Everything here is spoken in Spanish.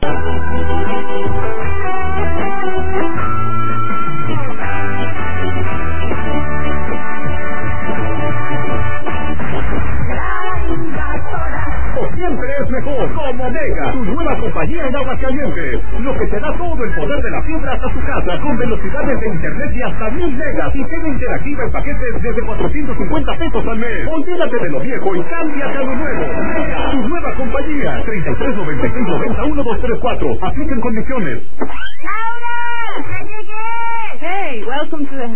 Siempre es mejor, como Mega, tu nueva compañía en Aguascalientes, lo que te da todo el poder de la fibra hasta tu casa, con velocidades de internet de hasta 1000 megas y tiene interactiva en paquetes desde 450 pesos al mes. Olvídate de lo viejo y cámbiate a lo nuevo. Mega, tu nueva compañía, 3396901234, apliquen condiciones. ¡Laura! ¡Ya llegué! Hey, welcome to the